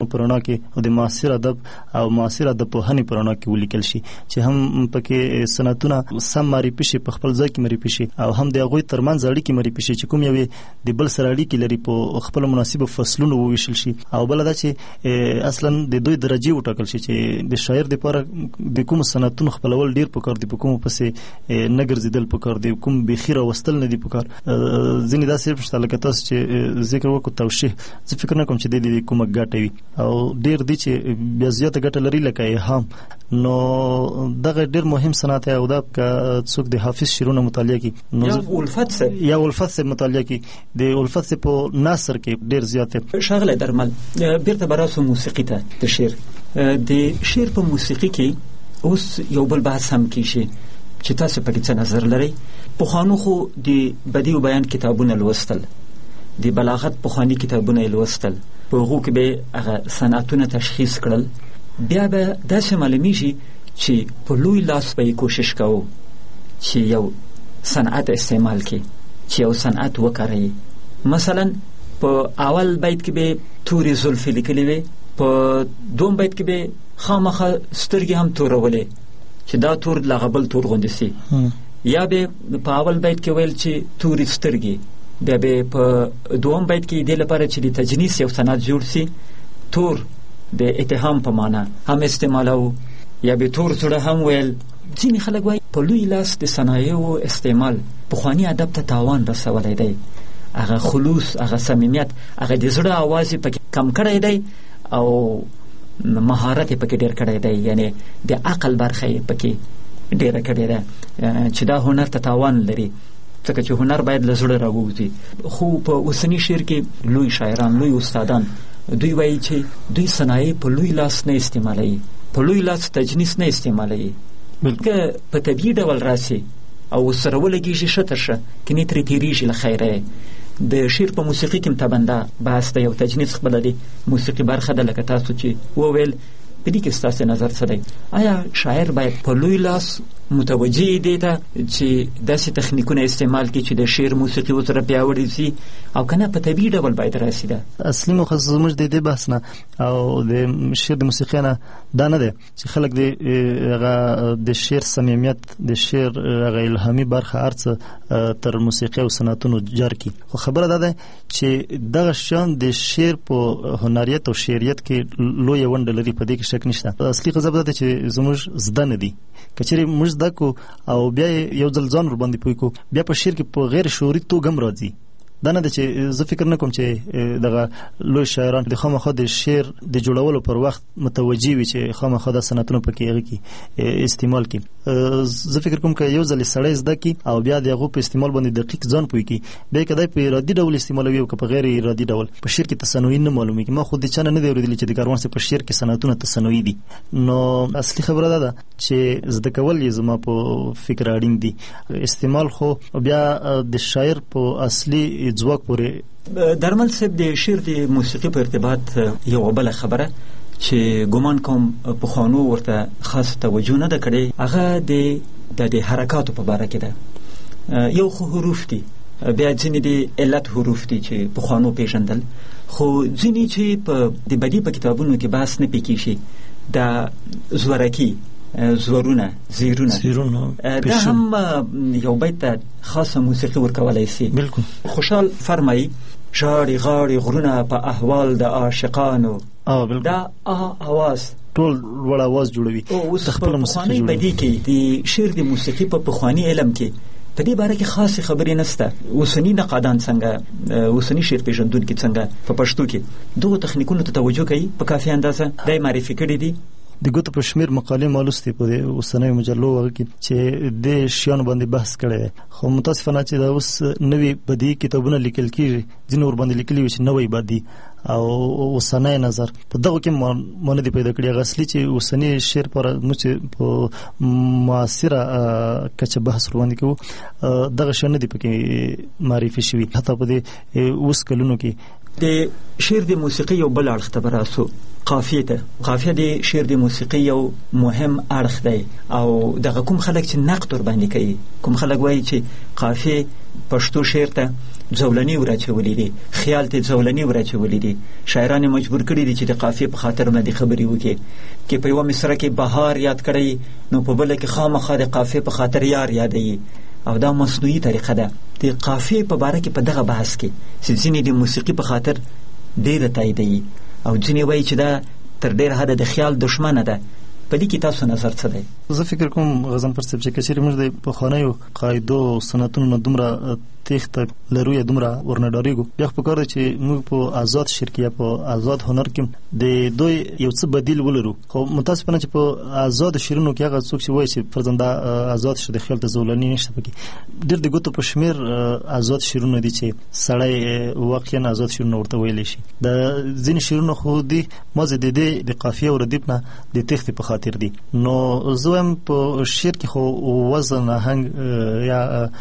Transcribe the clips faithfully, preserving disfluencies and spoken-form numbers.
په رڼا کې او د معاصر ادب او معاصر ادب پوهنې په رڼا کې ولیکل شي چې هم پکې صنعتونه سم معرفي شي، په خپل ځای کې معرفي شي او هم د هغوی ترمنځ اړیکې معرفي شي چې کوم یو د بل سره اړیکې لري په خپل مناسبو فصلونو وویشل شي. او بل دا چې اصلا د دوی درجه وټاکل شي چې د شاعر لپاره د کوم صنعتونو خپلول ډیر پکار دي، په کوم پسې نه ګرځیدل پکار دي، کوم بخیره وستل نه دي پکار. ځینې دا صرف شته لکه تاسو چې ذکر وکړو توشیح، زه فکر نه کوم چې د کومه ګټه وي او ډیر دي چې بیا زیاته ګټه لري لکه الهام. نو دغه ډیر مهم صنعت او دا که څوک د حافظ شعرونه مطالعه کوي یا الفت سه یا الفت سه مطالعه کوي، د الفت سه په نثر کې ډیر زیاته شغله درمل. بیرته براسو موسیقي ته د شعر د شعر په موسیقي کې اوس یو بل بحث هم کیږي چې تاسو په کې څه نظر لرئ؟ پخوانو خو د بدیع او بیان کتابونه لوستل، د بلاغت پخوانی کتابونه لوستل، په هغو کې به هغه صنعتونه تشخیص کړل. بیا به داسې معلومیږي چې په لوی لاس به یې کوشش کوو چې یو صنعت استعمال کړي، چې یو صنعت وکاروي. مثلا په اول بیت کې به تورې زلفې لیکلې وي، په دوم بیت کې به خامخا سترګې هم تورولې چې دا تور له هغه بل تور غوندې سي، یا به په اول بیت کې ویل چې تورې سترګې، بیا به په دوم بیت کې دې لپاره چې د تجنیس یو صنعت جوړ سي تور د اتهام په معنا هم استعمالو، یا به تور زړه هم ویل. ځینې خلک وایي په لوی لاس د صنایعو استعمال پخواني ادب ته تاوان رسولی دی، هغه خلوص، هغه صمیمیت، هغه د زړه آواز یې پکې کم کړی دی او مهارت یې پکې ډېر کړی دی، یعنی د عقل برخه یې پکې ډېره کړې ده چې دا هنر ته تاوان لري، ځکه چې هنر باید له زړه راووځي. خو په اوسني شعر کې لوی شاعران، لوی استادان دوی وایي چې دوی صنایع په لوی لاس نه استعمالوي، په لوی لاس تجنیس نه استعمالوي، بلکې په طبیعي ډول راسي او سره ولګېږي ښه تر ښه، کنې ترې تېرېږي له خیره. د شعر په موسیقي کې هم طبعا بحث دی، یو تجنیس خپله دی موسیقي برخه ده، لکه تاسو چې وویل. په دې کې ستاسو نظر څه دی؟ آیا شاعر باید په لوی لاس متوجه دی ته چې داسې تخنیکونه استعمال کړي چې د شعر موسیقي ورسره پیاوړې سي، او که نه په طبیعي ډول باید راسي؟ ده اصلي موخه زموږ د دې بحث نه او د شعر د موسیقي نه دا نه دی چې خلک د هغه د شعر صمیمیت، د شعر هغه الهامي برخه هر څه تر موسیقي او صنعتونو جار کړي. خو خبره دا ده چې دغه شیان د شعر په هنریت او شعریت کې لویه ونډه لري، په دې کې شک نشته. اصلي غضب دا ده چې زموږ زده نه دي، که چېرې موږ زده کو او بیا یو ځل ځان ورباندې پوه کو، بیا په شعر کې په غیر شعوري توګه هم راځي. دا نه ده چې زه فکر نه کوم چې دغه لوی شاعران د خامخا د شعر د جوړولو پر وخت متوجه وي چې خامخا د صنعتونو پکې هغه کې استعمال کړي. زه فکر کوم که یو ځل سړی زده کړي او بیا د هغو په استعمال باندې دقیق ځان پوه کړي، بیا که دی په ارادي ډول استعمالوي او که په غیر ارادي ډول، په شعر کې تصنعي نه معلومېږي. ما خود د چا نه نه دی اورېدلی چې د کاروان صاحب په شعر کې صنعتونه تصنعي دي. نو اصلي خبره دا ده چې زده کول یې زما په فکر اړین دي، استعمال خو بیا د شاعر په اصلي ځواک پورې. درمل صاحب، د شعر د موسیقي په ارتباط یو بله خبره چې ګمان کوم پخوانو ورته خاص توجه نه ده کړې، هغه د د حرکاتو په باره کې ده. یو خو حروف دي، بیا ځینې د علت حروف دي چې پخوانو پیژندل، خو ځینې چې په د بدیع په کتابونو کې بحث نه پې کېږي، د زورکی، زورونه، زیرونه، دا هم یو بیت ته خاصه موسیقي ورکولی سي. بالکل. خوشحال فرمایي ژاړي غاړي غرونه په احوال د عاشقانو، دا آ اواز ټول لوړ اواز جوړوي. اوس په پخوانۍ بدیع کې د شعر د موسیقي په پخواني علم کې په دې باره کې خاصې خبرې نشته. اوسني نقادان څنګه، اوسني شعر پیژندونکي څنګه په پښتو کې دغو تخنیکونو ته توجه کوي په کافي اندازه؟ دا یې معرفي کړي دي. د ګوتو په شمیر مقالې ما لوستې په اوسنیو مجلو هغه کې چې د شیانو باندې بحث کړی دی، خو متاسفانه چې دا اوس نوي بدیعي کتابونه لیکل کېږي، ځینې ورباندې لیکلي وي چې نوی بدیع او اوسنی نظر په دغو کې ما نه دي پیدا کړي. هغه اصلي چې اوسني شعر پر موږ چې په معاصره کچه بحث ورباندې کوو، دغه شیان نه دي پکې معرفي شوي. حتی په دې اوس کلونو کې د شعر د موسیقي یو بل اړخ ته به راسو، قافیه ته. قافیه د شعر د موسیقي یو مهم اړخ دی، او دغه کوم خلک چې نقد ورباندې کوي، کوم خلک وایي چې قافیه پښتو شعر ته ځولنې وراچولې دي، خیال ته ځولنې وراچولې دي. شاعران مجبور کړي دي چې د قافیې په خاطر باندې خبرې وکړي، کې په یوه مصره کې بهار یاد کړی نو په بله کې خامخا د قافیې په خاطر یار یادوي، او دا مصنوعي طریقه ده. د قافیې په باره کې په دغه بحث کې چې ځینې د موسیقي په خاطر ډېره تاییدوي او ځینې وایي چې دا تر ډېر حده د خیال دشمنه ده. په دې کې تاسو نظر څه دی؟ زه فکر کوم غضنفر صاحب چې که چېرې موږ د پخوانیو قاعدو او سنتونو نه دومره تېښته لرو یا دومره ورنه ډارېږو، بیا خو پکار دی چې موږ په آزاد شعر کې یا په آزاد هنر کې د دوی یو څه بدیل ولرو. خو متاسفانه چې په آزاد شعرونو کې هغه څوک چې وایي چې فرضاً دا آزاد شعر د خیال ته زولنې نشته پکې، ډېر د ګوتو په شمېر آزاد شعرونه دي چې سړی واقعاً آزاد شعرونه ورته ویلی شي. د ځینې شعرونه خو دي مازې د دې د قافیې او ردیف نه د تېښتې په خاطر دي. نو زه وایم په شعر کې خو وزن، آهنګ یا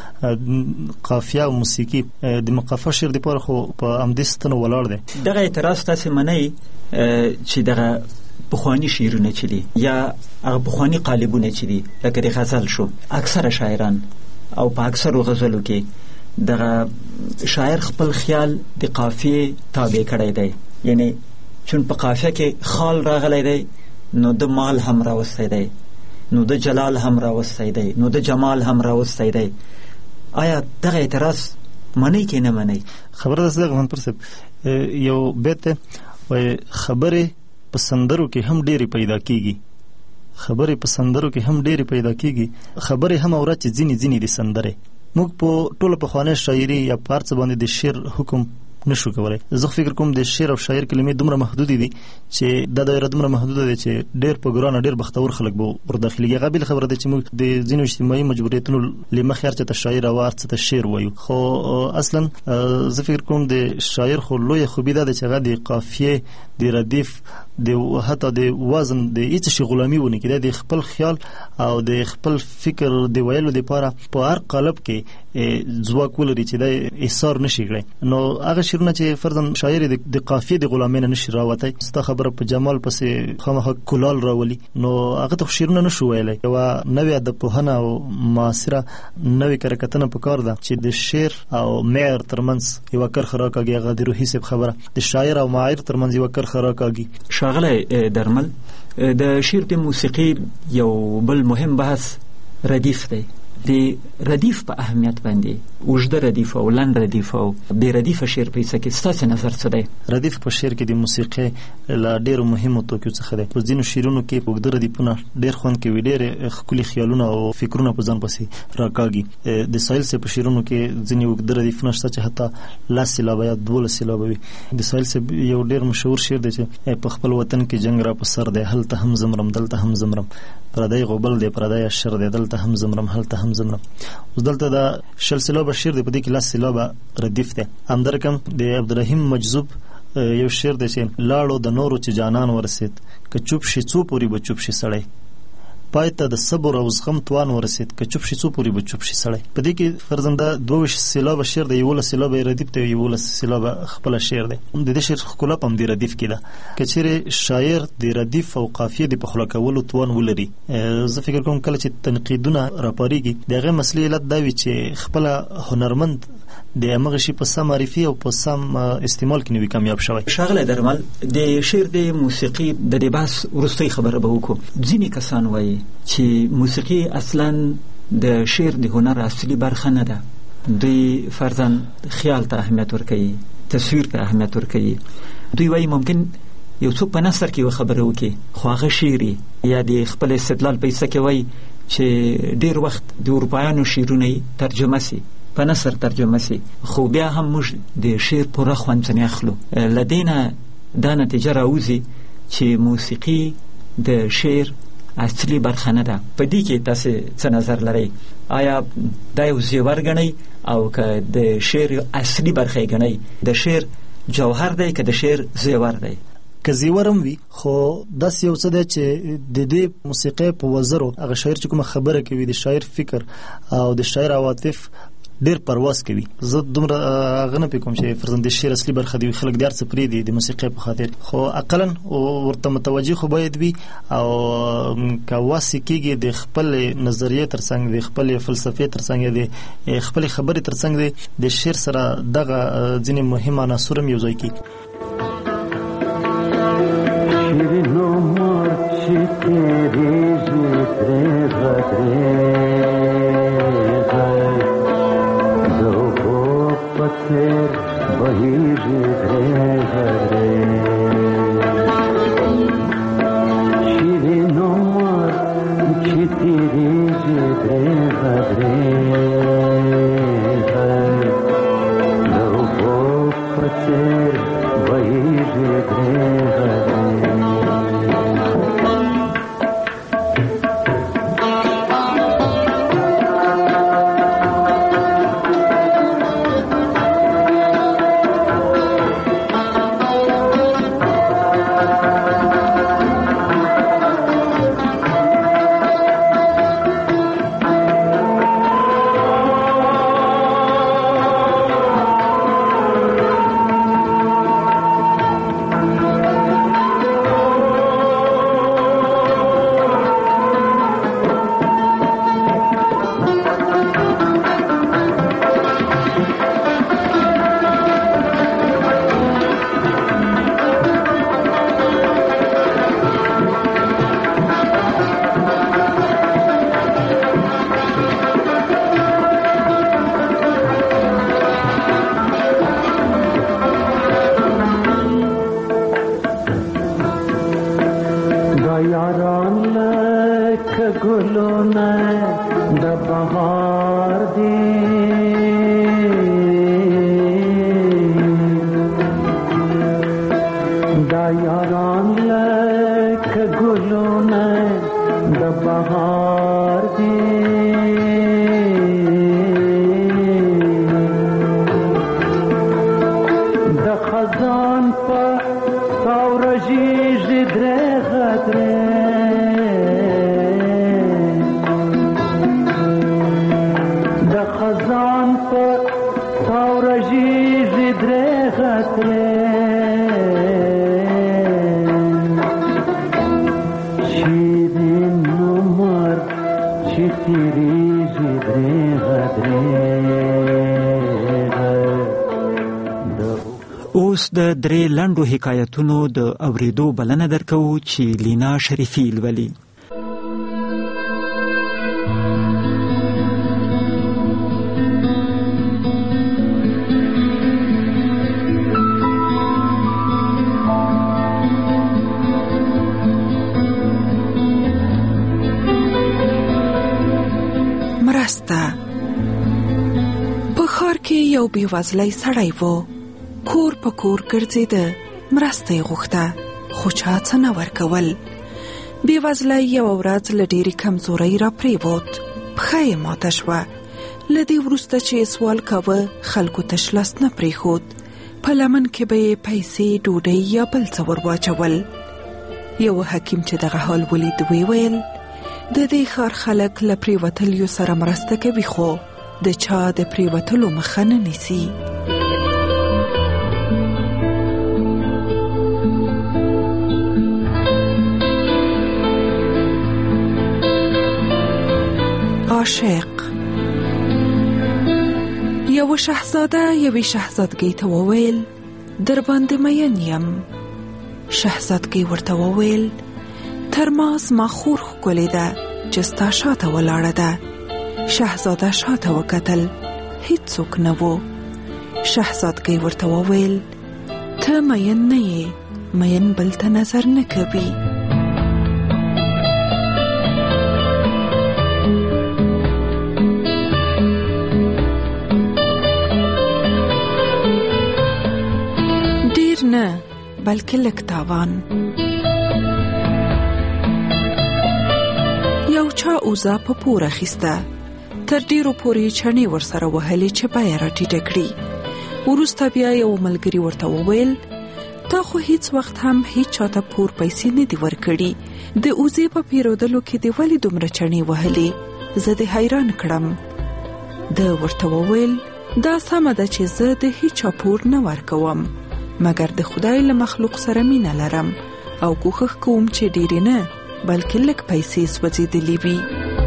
قافیه او موسیقي د مقفه شعر دپاره خو په همدې ستنو ولاړ دی. دغه اعتراض تاسې منئ چې دغه پخواني شعرونه چې دي یا هغه پخواني قالبونه چې دي لکه د غزل شو، اکثره شاعران او په اکثرو غزلو کې دغه شاعر خپل خیال د قافیې تابع کړی دی، یعنی چون په قافیه کې خال راغلی دی نو د مال هم راوستی دی، نو د جلال هم راوستی دی، نو د جمال هم راوستی دی. آیا دغه اعتراض منئ که نه منئ؟ خبره داسې ده غضنفر صاحب، یو بیت دی وایي خبرې په سندرو کې هم ډېرې پیدا کېږي، خبرې په سندرو کې هم ډېرې پیدا کېږي، خبرې هم اوره چې ځینې ځینې دي سندرې. موږ په ټوله پخوانۍ شاعري یا په هر څه باندې د شعر حکم نشو کولای. زه فکر کوم د شعر او شاعر کلمې دومره محدودې دي چې دا دایره دومره محدوده ده چې ډېر په ګرانه ډېر بختور خلک به ورداخلېږي. هغه بل خبره ده چې موږ د ځینو اجتماعي مجبوریتونو له مخې هر څه ته شاعر او هر څه ته شعر وایو. خو اصلا زه فکر کوم د شاعر خو لویه خوبي دا ده چې هغه د قافیې، د ردیف، د حتی د وزن د هیڅ شي غلامي ونه کړي، د خپل خیال او د خپل فکر د ویلو لپاره په هر قالب کې ځواک ولري چې دا احصار نشي کړی. نو هغه شعرونه چې فرضاً شاعر د قافیې د غلامۍ نه نشي راوتی، ستا خبره په جمال پسې خامخا کلال راولي، نو هغه ته شعرونه نشو ویلی. یوه نوې ادبپوهنه او معاصره نوې کرکتنه پکار ده چې د شعر او معر ترمنځ یوه کرښه راکاږي. هغه د روحي صاحب خبره، د شاعر او معایر ترمنځ یوه کرښه راکاږي. ښاغلی درمل، د شعر د موسیقي یو بل مهم بحث ردیف دی. د ردیف په اهمیت باندې اوږده ردیف او لنډ ردیف او بې ردیفه شعر په څه کې ستاسې نظر څه دی؟ ردیف په شعر کې د موسیقۍ له ډېرو مهمو توکیو څخه دی. په ځینو شعرونو کې اوږده ردیفونه ډېر خوند کوي، ډېرې ښکلي خیالونه او فکرونه په ځان پسې راکاږي. د ساحل صاحب په شعرونو کې ځینې اوږده ردیفونه شته چې حتی لس سېلابه یا دولس سېلابه وي. د ساحل صاحب یو ډېر مشهور شعر دی چې په خپل وطن کې جنګ را په سر دی، هلته هم زمرم دلته هم زمرم، پردی غوبل دی پردی اشر دی، دلته هم زمرم هلته هم زمرم. اوس دلته دا شل سېلابه شعر دی، په دې کې لس سېلابه ردیف دی. همدرکم د عبدالرحیم مجذوب یو شعر دی چې لاړو د نورو چې جانان ورسید، که چوپ شي څو پورې به چوپ شي سړی، پای ته د صبر او زغم توان ورسید، که چوپ شي څو پورې به چوپ شي سړی. په دې کې فرضاً دا دوه ویشت سېلابه شعر دی، یولس سېلابه ردیف دی، یولس سېلابه خپله شعر دی. د دې شعر ښکلا په همدې ردیف کې ده. که چېرې شاعر د ردیف او قافیې د پخلا کولو توان ولري، زه فکر کوم کله چې تنقیدونه راپارېږي د هغې مسلې علت دا وي چې خپله هنرمند د همغه شي په سم معرفي او په سم استعمال کې نه وي کامیاب شوی. ښاغلی درمل، د شعر د موسیقي د دې بحث وروستۍ خبره به وکړو. ځینې کسان وایي چې موسیقي اصلا د شعر د هنر اصلي برخه نه ده. دوی فرضاً خیال ته اهمیت ورکوي، تصویر ته اهمیت ورکوي. دوی وایي ممکن یو څوک په نثر کې یوه خبره وکړي خو هغه شعر یا د خپل استدلال په حصه کې وایي چې ډېر وخت د اروپایانو شعرونه ترجمه سي، په نثر ترجمه سي، خو بیا هم موږ د شعر پوره خوند ځنې اخلو. له دې نه دا نتیجه راوځي چې موسیقي د شعر اصلي برخه نه ده. په دې کې تاسو څه نظر لرئ؟ آیا دا یو زیور ګڼئ او که د شعر اصلي برخه یې ګڼئ؟ د شعر جوهر دی که د شعر زیور دی؟ که زیورم وي خو داسې یو څه دی چې د دې موسیقۍ په وزرو هغه شاعر چې کومه خبره کوي، د شاعر فکر او د شاعر عواطف ډیر پرواز کوي. زه دومره هغه نه پکوم چې فرزند د شعر اصلي برخه دی خلک د ارڅ پری دی د موسیقي په خاطر، خو عقلاً ورته متوجه خو باید وي او کاواسي کېږي د خپل نظریه ترڅنګ د خپل فلسفي ترڅنګ د خپل خبرې ترڅنګ د شعر سره دغه ځینې مهم عناصر هم یو ځای کی. شیرینو مرچی تیری زیدره غدره دو با پتر بایی زیدره غدره شیرینو مرچی تیری زیدره غدره دو با پتر بایی زیدره غدره اوس د درې لنډو حکایتونو د اوریدو بلنه درکو چې لینا شریفی لولي. مرسته. په ښار کې یو بېوزلی سړی و. کور په کور ګرځېده، مرسته یې غوښته، خو چا څه نه ورکول. بېوزلی یوه ورځ له ډېرې کمزورۍ را پرېوت، پښه یې ماته شوه. له دې وروسته چې یې سوال کاوه خلکو تش لاس نه پرېښود، په لمن کې به یې پیسې، ډوډۍ یا بل څه ور واچول. یوه حکیم چې دغه حال ولید ویې ویل د دې ښار خلک له پرېوتلیو سره مرسته کوي خو د چا د پرېوتلو مخه نه نیسي. عاشق. یو شهزاده یوې شهزادګۍ ته وویل در باندې مین یم. شهزادګۍ ورته وویل تر ما زما خور ښکلې ده چې ستا شاته ولاړه ده. شهزاده شاته وکتل، هیڅوک نه و. شهزادګۍ ورته وویل ته مین نه یې، مین بل ته نظر نه کوي. نه بلکې لږ تاوان. یو چا اوزه په پور اخیسته، تر ډیرو پورې چڼې ورسره وهلې چې بیه راټیټه کړي. وروسته بیا یو ملګري ورته وویل تا خو هیڅ وخت هم هیڅ چاته پور پیسې نه دي ورکړي، د اوزې په پیرودلو کې دې ولې دومره چڼې وهلې؟ زه دې حیران کړم. د ورته وویل دا سمه ده چې زه د هیچا پور نه ورکوم مګر د خدای له مخلوق سره مینه لرم او کوښښ کوم چې ډېرې نه بلکې لږ پیسې سوځېدلې وي.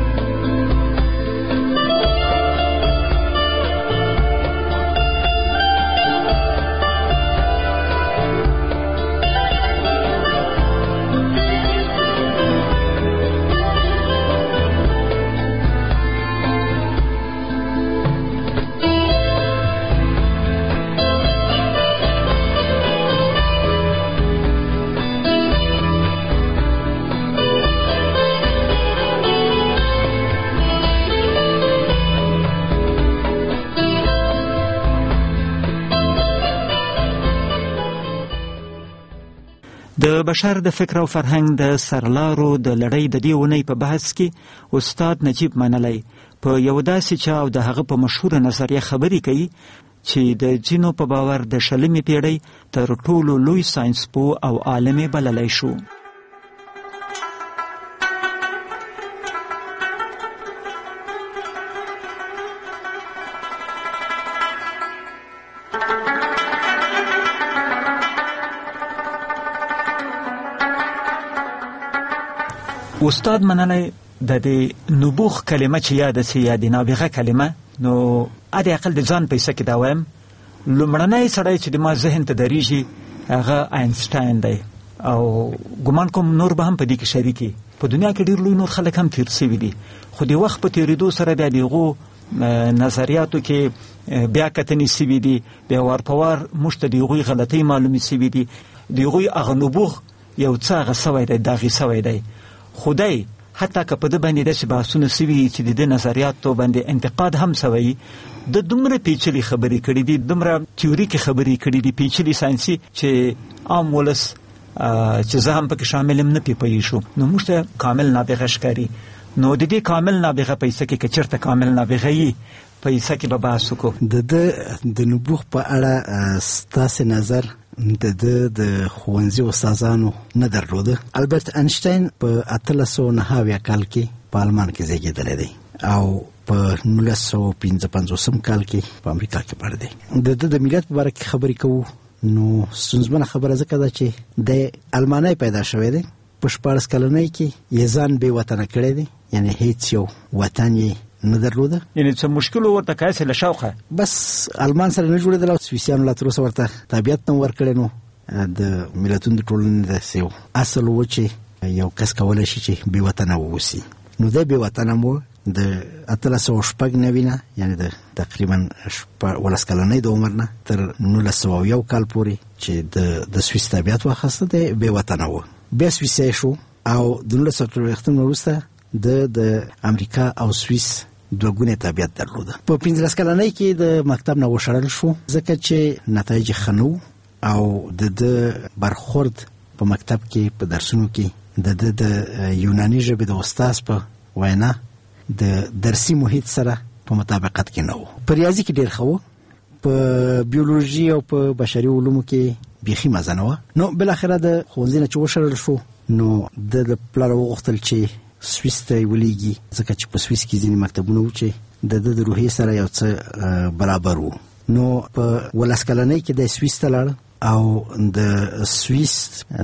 د بشر د فکر او فرهنګ د سرلارو د لړۍ د دې اونۍ په بحث کې استاد نجیب منلی په یو داسې چا او د هغه په مشهوره نظریه خبرې کوي چې د جینو په باور د شلمې پیړۍ تر ټولو لوی ساینسپوه او عالم بللی شو. استاد منلی د دې نبوغ کلمه چې یاده سي یا د نابغه کلمه نو ادي عقل د ځان پیسه کې دا وایم لومړنی سړی چې د ما ذهن ته درېږي هغه آینسټاین دی او ګمان کوم نور به هم په دې کې شریکي. په دنیا کې ډېر لوی نور خلک هم تیر سوي دي خو د وخت په تېرېدو سره بیا د هغو نظریاتو کې بیا کتنې سوي دي بیا وار په وار موږ ته د هغوی غلطۍ معلومې سوي دي د هغوی هغه نبوغ یو څه هغه سوی دی داغې سوی دی. خدای حتی که په ده باندې داسې بحثونه سوي چې د دې نظریاتو باندې انتقاد هم سوی د دومره پیچلې خبرې کړي دي دومره تیوریکې خبرې کړي دي پیچلې ساینسي چې عام ولس چې زه هم پکې شامل یم نه پې پوهېږو شو نو موږ ته کامل نابغه ښکاري. نو د دې کامل نابغه پیسه کې که چېرته کامل نابغه یي پیسه کې به بحث وکړو. د ده د نبوغ په اړه ستاسې نظر د ده د ښوونځي استادانو نه درلوده. البرت انشتاین په اتلس سوه نهه اویا کال کې په آلمان کې زیږېدلی دی او په نولس سوه پنځه پنځوسم کال کې په امریکا کې مړ دی. د ده د ملت په باره کې خبرې کوو نو ستونزمنه خبره ځکه ده چې د المانی پیدا شوی دی په شپاړس کلنۍ کې یې ځان بې وطنه کړی دی یعنی هیڅ یو وطن یې نه درلوده یعنی څه مشکل ورته کاسې له شوقه بس آلمان سره نه جوړېدل او سویسیانو لا تر اوسه ورته طبیعت نه ورکړی نو د ملتونو د ټولنې داسې یو اصل و چې یو کس کولی شي چې بې وطنه واوسي نو دی بې وطنه مو د اتلس سوه شپږ نوي نه یعنی د تقریبا ولس کلنۍ د عمر نه تر نولس سوه یو کال پورې چې د سویس طبیعت واخیسته دی بې وطنه و. بیا سویسیای شو او د نولس سوه څلوېښتم نه وروسته د د امریکا او سویس دوه ګونې طبیعت درلوده. په پنځلس کلنۍ کې د مکتب نه وشړل شو ځکه چې نتایج ښه نه وو او د ده برخورد په مکتب کې په درسونو کې د ده د یوناني ژبې د استاذ په وینا د درسي محیط سره په مطابقت کې نه وو. په ریاضي کې ډېر ښه وو په بیولوژي او په بشري علومو کې بیخي مزه نه وه. نو بالاخره د ښوونځي نه چې وشړل شو نو د د پلار وغوښتل چې سویس ته یې ولیږي ځکه چې په سویس کې ځینې مکتبونه وو چې د ده د روحیې سره یو څه برابر وو. نو په ولس کلنۍ کې د سویس ته لاړ او د سویس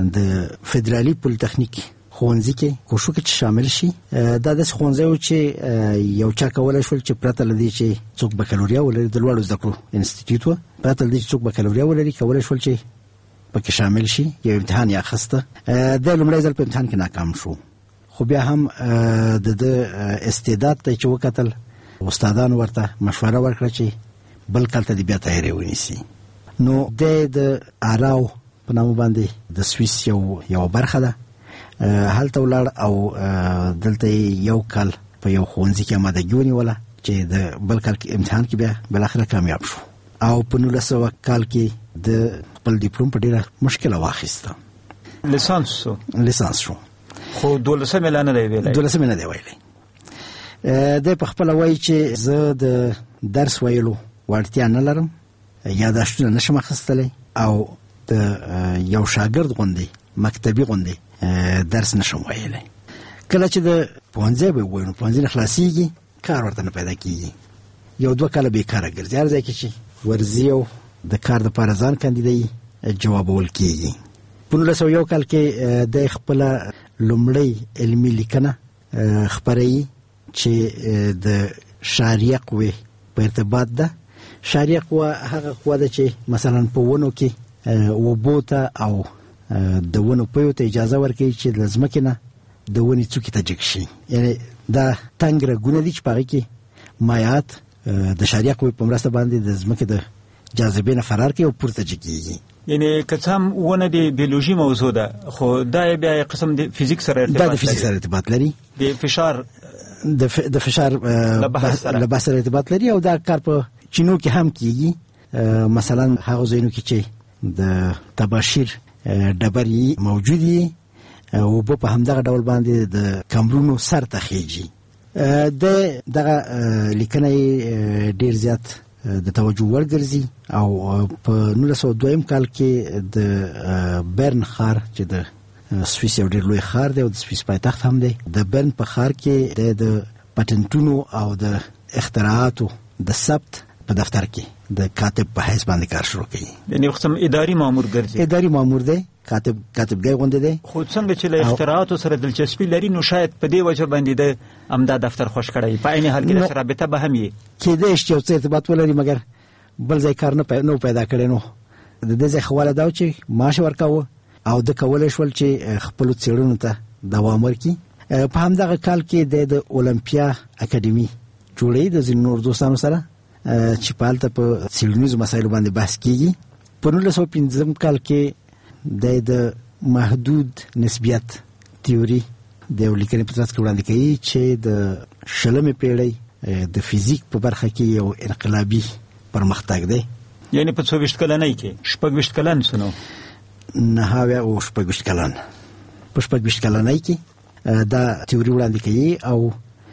د فدرالي پولیتخنیک ښوونځي کې کوښښ وکړ چې شامل شي. دا داسې ښوونځی و چې یو چا کولی شول چې پرته له دې چې څوک بکالوریا ولري د لوړو زده کړو انسټیټیوټ و پرته له دې چې څوک بکالوریا ولري کولی شول چې پکې شامل شي. یو امتحان یې اخیسته د لومړی ځل په امتحان کې ناکام شو خو بیا هم د ده استعداد ته چې وکتل استادانو ورته مشوره ورکړه چې بل کال ته د بیا تیاری ونیسي. نو دی د آراو په نامه باندې د سویس یو یوه برخه ده هلته ولاړ او دلته یو کال په یو ښوونځي کې امادګي ونیوله چې د بل کال امتحان کې بیا بالاخره کامیاب شو او په نولس سوه کال کې د خپل ډیپلوم په ډېره مشکله واخیسته. لیسانس شو لیسانس شو خو دولسم یې لا نه دی ویلی دولسم یې نه دی ویلی. دی په خپله وایي چې زه د درس ویلو وړتیا نه لرم یاداشتونه نشم اخیستلی او د یو شاګرد غوندې مکتبي غوندې درس نشم ویلی. کله چې د پوهنځی به ووایو نو پوهنځي نه خلاصېږي کار ورته نه پیدا کېږي یو دوه کاله بیکاره ګرځي. هر ځای کې چې ورځي او د کار دپاره ځان کاندیدوي جوابول کېږي. په نولس سوه یو کال کې د خپله لومړی علمي لیکنه خپروي چې د شاریه قوې په ارتباط ده. شاریه قوه هغه قوه ده چې مثلا په ونو کې اوبو ته او د ونو پیو ته اجازه ورکوي چې د ځمکې نه د ونې څوکې ته جګ شي. یعنې دا تنګ رګونه دي چې په هغې کې مایعات د شاریه قوې په مرسته باندې د ځمکې د جاذبې نه فرار کوي او پورته جګېږي. یعنی که څه هم ونه د بیولوژي موضوع ده خو دا بیا یو قسم د فزیک سره ارتباط لري. دا د فزیک سره ارتباط لري. د فشار د د فشار له بحث سره ارتباط لري او دا کار په چینو کې هم کیږي. مثلا هغه ځایونو کې چې د تباشیر ډبرې موجودي او په همدغه ډول باندې د کمرونو سر ته خېږي. د دغه لیکنه ډیر زیات د توجه وړ ګرځي او په نولس سوه دویم کال کې د برن ښار چې د سویس یو ډیر لوی ښار دی او د سویس پایتخت هم دی، د برن په ښار کې د پټنټونو او د اختراعاتو د ثبت په دفتر کې د کاتب په حیث باندې کار شروع کړي. یعنی قسم اداري مامور ګرځي. اداري مامور دی، کاتب کاتبګي غونډه دی. خو څنګه چې له اختراعاتو سره دلچسپي لري نو شاید په دې وجه باندې د امدا دفتر خوش کړی په عین حال کې رابطه به هم یې کېدای شي یو څه ارتباط ولري، مګر بل ځای کار نه نو پیدا کړي. نو د دې ځای خواله دا چې معاش ورکاوه او د کولای شول چې خپل څېړنو ته دوام ورکړي. په همدغه کال کې د اولمپیا اکیډمي جوړې د ځینو نور دوستانو سره چې په حالت په څېړنیزو مسایلو باندې بحث کیږي. په نولس سوه پنځم کال کې د محدود نسبیت تیوري د یو لیکنې په ترڅ کې وړاندې کوي چې د شلمې پیړۍ د فزیک په برخه کې یو انقلابي پرمختګ دی. یعنی په څو ویشت کلنۍ کې شپږ ویشت کلن سنو نهه او شپږ ویشت کلن په شپږ ویشت کلنۍ کې دا تیوري وړاندې کوي او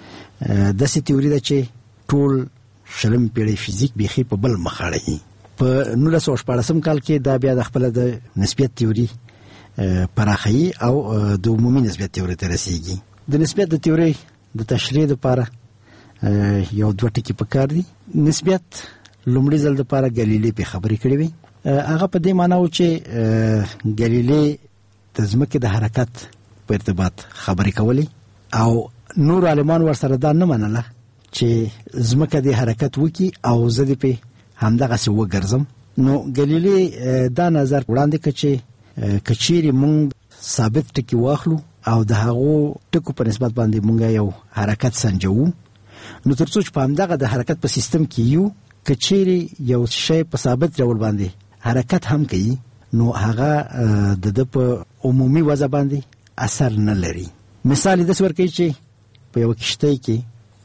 داسې تیوري ده چې ټول شلم پیړۍ فزیک بیخي په بل مخ اړوي. په نولس سوه شپاړسم کال کې دا بیا د خپل د نسبیت تیوري پراخوي او د عمومي نسبیت تیوري ته رسیږي. د نسبیت د تیوري د تشریح لپاره یو دوه ټکي پکار دي. نسبیت لومړي ځل لپاره ګالیلي په خبرې کړې وي. هغه په دې معنی و چې ګالیلي د ځمکې د حرکت په ارتباط خبرې کولې او نور عالمان ورسره دا نه منله چې ځمکه د حرکت وکي او زه دې په همدغه څه وګرځم. نو ګالیلي دا نظر وړاندې کړ چې کچېرې مونږ ثابت ټکي واخلو او د هغو ټکو په نسبت باندې مونږ یو حرکت سنجوو، نو تر څو چې په همدغه د حرکت په سیستم کې یو کچېرې یو شی په ثابت ډول باندې حرکت هم کوي نو هغه د د په عمومي وضع باندې اثر نه لري. مثال یې داسې ورکوي چې په یو کښتۍ کې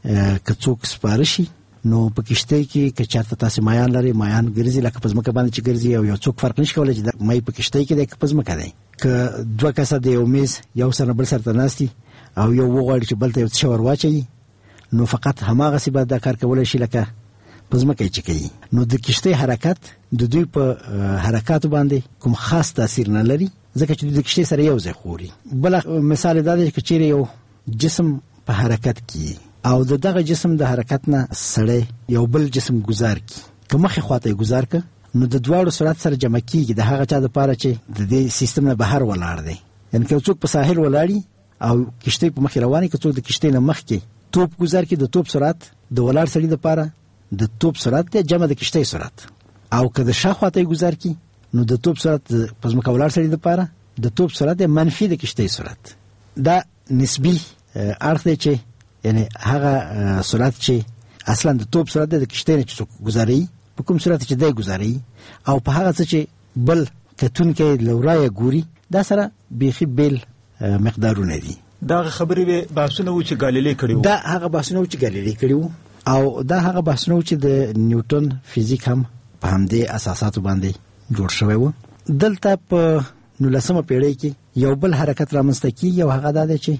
که څوک سپاره شي نو په کښتۍ کې که چېرته تاسې مایان لرئ مایان ګرځي لکه په ځمکه باندې چې ګرځي او یو څوک فرق نشي کولی چې مای په کښتۍ کې دی که په ځمکه دی. که دوه کسه د یو میز یو سره بل سره ته ناست دي او یو وغواړي چې بل ته یو څه ور واچوي نو فقط هماغسې به دا کار کولی شي لکه په ځمکه یې چې کوي. نو د کښتۍ حرکت د دوی په حرکاتو باندې کوم خاص تاثیر نه لري ځکه چې دوی د کښتۍ سره یو ځای خوري. بله مثال یې دا دی چې چیرې یو جسم په حرکت کې او د دغه جسم د حرکت نه سړی یو بل جسم گزار کی که مخې خواته یې گزار که نو د دواړو سرعت سره جمع کیږي د هغه چا دپاره چې د دې سیستم نه بهر ولاړ دی. یعنې که څوک په ساحل ولاړي او کښتۍ په مخې روانې که څوک د کښتۍ نه مخکې توپ گزار کی د توپ سرعت د ولاړ سړي دپاره د توپ سرعت دی جمع د کښتۍ سرعت، او که د شا خواته یې گزار کی نو د توپ سرعت په ځمکه ولاړ سړي دپاره د توپ سرعت دی منفي د کښتۍ سرعت. دا نسبي اړخ دی چې یعنی هغه سرعت چې اصلا د توپ سرعت د کښتۍ نه چې څوک گزاري په کوم سرعت چې دی گزاري او په هغه څه چې بل کتونکی له ورایه ګوري دا سره بیخي بیل مقدارونه دي. دا خبرې بحثونه و چې ګالیلي کړي وو. دا هغه بحثونه و چې ګالیلي کړي وو او دا هغه بحثونه و چې د نیوټن فزیک هم په همدې اساساتو باندې جوړ شوی و. دلته په نولسمه پیړۍ کې یو بل حرکت رامنځته کیږي او هغه دا دی چې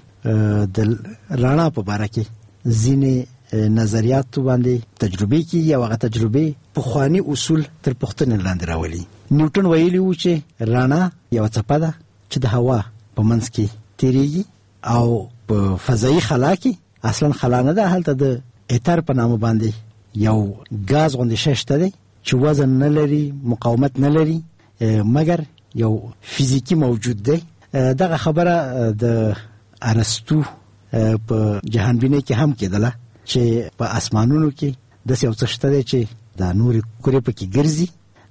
د رڼا په باره کې ځینې نظریاتو باندې تجربې کیږي او هغه تجربې پخواني اصول تر پوښتنې لاندې راولي. نیوټن ویلي و چې رڼا یوه څپه ده چې د هوا په منځ کې تیریږي او په فضایي خلا کې اصلا خلا نه ده، هلته د اتر په نامه باندې یو غاز غوندې شی شته دی چې وزن نه لري، مقاومت نه لري، مګر یو فزیکی موجود دی. دغه خبره د ارسطو په جهانبینۍ کې هم کېدله چې په اسمانونو کې داسې یو څه شته دی چې د نورې کورې پکې ګرځي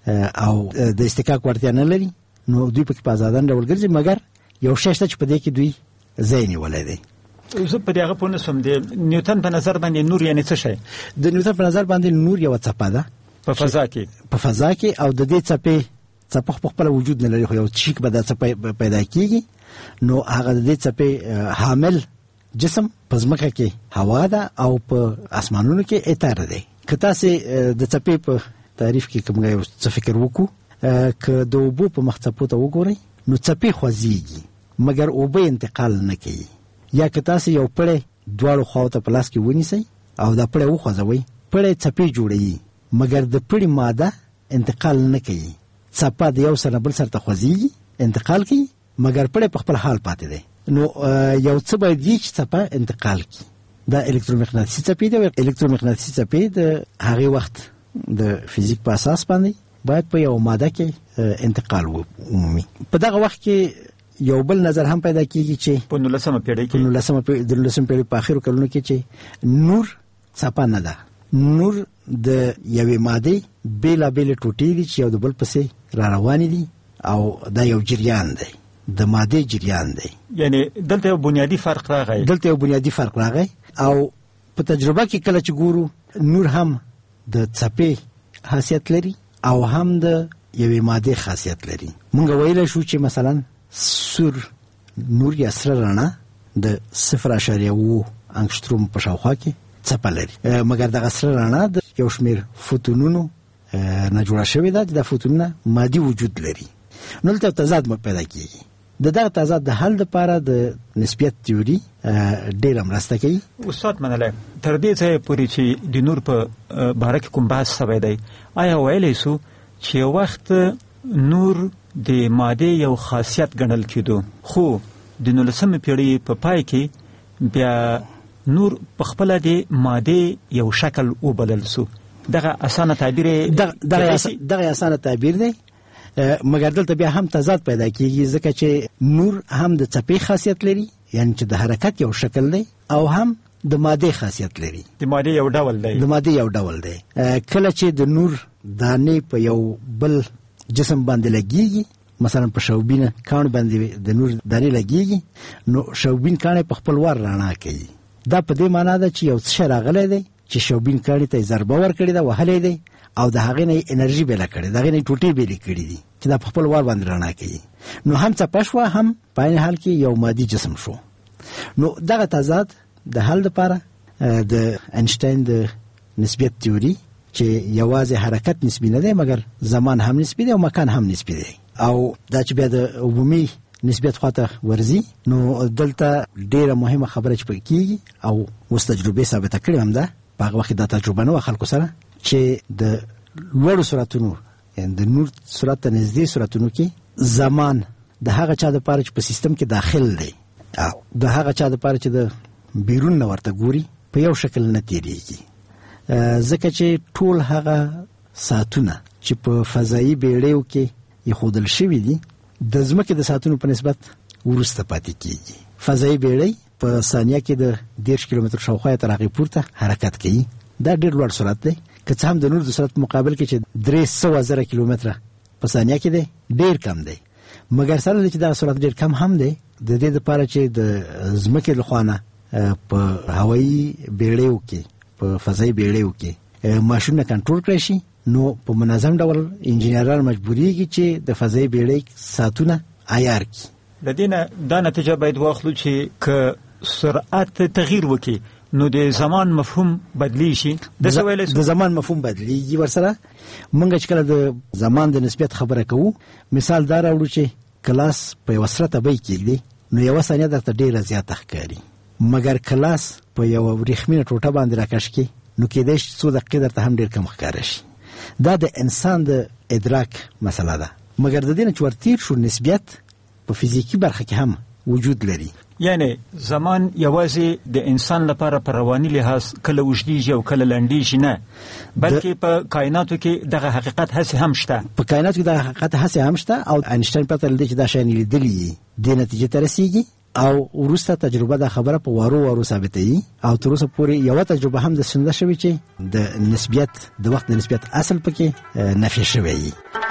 او د استکاک وړتیا نه لري، نو دوی پکې په ازادان ډول ګرځي، مګر یو شی شته چې په دې کې دوی ځای نیولی دی. زه په دې هغه پوه نه شوم، د نیوټن په نظر باندې نور یعنې څه شی؟ د نیوټن په نظر باندې نور یوه څپه ده په فضا کې په فضا کې، او د دې څپې څپه په خپل وجود نه لري، خو یو چیک به دا څپه پیدا کیږي، نو هغه د دې څپې حامل جسم په ځمکه کې هوا ده او په اسمانونو کې ایتر دی. که تاسې د څپې په تعریف کې کوم یو څه فکر وکړو، که د اوبو په مخ څپو ته وګورئ نو څپې خوځېږي مګر اوبه انتقال نه کوي. یا که تاسې یو پړی دواړو خواو ته په لاس کې ونیسئ او دا پړی وخوځوئ، پړی څپې جوړوي مګر د پړي ماده انتقال نه کوي. څپه د یو سره بل سره ته خوځېږي، انتقال کوي، مګر پړی په خپل حال پاتې دی. نو یو څه باید وي چې څپه انتقال کوي. دا الکترومغناطیسي څپې دي. الکترومغناطیسي څپې د هغې وخت د فزیک په اساس باندې باید په یو ماده کې انتقال ومومي. په دغه وخت کې یو بل نظر هم پیدا کیږي چې په نولسمه پیړۍ کې په نولسمه پیړۍ د نولسمه پیړۍ په اخرو کلونو کې چې نور څپه نه ده، نور د یوې مادې بېلابېلې ټوټې دي چې یو د بل پسې را روانې دي او دا یو جریان دی، د مادې جریان دی. یعنې دلته یو بنیادي فرق راغی دلته یو بنیادي فرق راغی او په تجربه کې کله چې ګورو نور هم د څپې خاصیت لري او هم د یوې مادې خاصیت لري. مونږ ویلی شو چې مثلا سور نور یا سره رڼا د صفر اعشاریه اووه انګشتروم په شاوخوا کې څپه لري، مګر دغه سره رڼا د یو شمېر فوتونونو نه جوړه شوې ده چې دا فوتونونه مادي وجود لري. نو دلته تضاد پیدا کېږي. د دغه تضاد د حل لپاره د نسبیت تیوري ډېره مرسته کوي. استاد منلی، تر دې ځایه پورې چې د نور په باره کې کوم بحث شوی دی، آیا ویلی سو چې یو وخت نور د مادې یو خاصیت ګڼل کېدو، خو د نولسمې پیړۍ په پای کې بیا نور په خپله د مادې یو شکل وبلل سو؟ دغه اسانه تعبیر دغه اسانه تعبیر دی، مګر دلته بیا هم تضاد پیدا کیږي ځکه چې نور هم د څپې خاصیت لري، یعنی چې د حرکت یو شکل دی، او هم د مادې خاصیت لري، د مادې یو ډول دی. د مادې یو ډول دی. کله چې د نور دانې په یو بل جسم باندې لګیږي، مثلا په شوبینه کاڼ باندې د نور دانې لګیږي، نو شوبین کاڼ په خپل وار رڼا کوي. دا په دې معنا ده چې یو څه راغلی دی چې شوبین کاڼ ته ضربه ورکړې ده، وهلی دی، او د هغې نه انرژي بیله کړې، د هغې نه ټوټې بیلې کړي دي چې دا په خپل وار باندې رڼا کوي. نو هم څپه شوه، هم په عین حال کې یو مادي جسم شو. نو دغه تضاد د حل لپاره د اینشټاین د نسبیت تیوري چې یوازې حرکت نسبي نه دی مګر زمان هم نسبي دی او مکان هم نسبي دی، او دا چې بیا د عمومي نسبیت خواته ورځي، نو دلته ډېره مهمه خبره چې پکې کېږي او اوس تجربې ثابته کړې هم ده، په هغه وخت دا تجربه نه وه خلکو سره، چې د لوړو سرعتونو یعنې د نور سرعت ته نږدې سرعتونو کې زمان د هغه چا دپاره چې په سیستم کې داخل دی او د هغه چا دپاره چې د بیرون نه ورته ګوري په یو شکل نه تېرېږي، ځکه چې ټول هغه ساعتونه چې په فضایي بیړیو کې ایښودل شوي دي د ځمکې د ساعتونو په نسبت وروسته پاتې کېږي. فضایي بیړۍ په ثانیه کې د دېرش کیلومتر شاوخوا تر هغې پورته حرکت کوي. دا ډېر لوړ سرعت دی، که څه هم د نور د سرعت مقابل کې چې درې سوه زره کیلومتره په ثانیه کې دی ډېر کم دی، مګر سره چې دا سرعت ډېر کم هم دی، د دې دپاره چې د ځمکې لخوا نه په هوایي بیړیو کې په فضایي بیړیو کې ماشینونه کنټرول کړی شي، نو په منظم ډول انجینران مجبوریږي چې د فضایي بیړۍ ساعتونه عیار کړي. د دې نه دا نتیجه باید واخلو چې که سرعت تغییر وکړي نو د زمان مفهوم بدلی شي. د زمان مفهوم بدلیږي ورسره. موږ چې کله د زمان د نسبیت خبره کوو، مثال دا راوړو چې کلاس په یوه سره تبۍ کېږدي نو یوه ثانیه درته ډېره زیاته ښکاري، مګر کلاس په یوه وریښمینه ټوټه باندې راکش کړي نو کېدای شي څو دقیقې درته هم ډېر کم ښکاره شي. دا د انسان د ادراک مسله ده، مګر د دې نه چې ورتېر شو نسبیت په فزیکي برخه کې هم وجود لري. یعنی زمان یوازې د انسان لپاره په رواني لحاظ کله وجديږي او کله لنډيږي نه، بلکې په کائناتو کې دغه حقیقت هسې هم شته. په کائناتو کې دغه حقیقت هسې هم شته او اینشتین پته لري چې دا شی لیدلی دی نتیجه ته رسیږي او ورسته تجربه د خبره په وارو وارو ثابتوي او تر اوسه پورې یو تجربه هم د سنده شوی چې د نسبیت د وخت د نسبیت اصل پکې نفي شوی.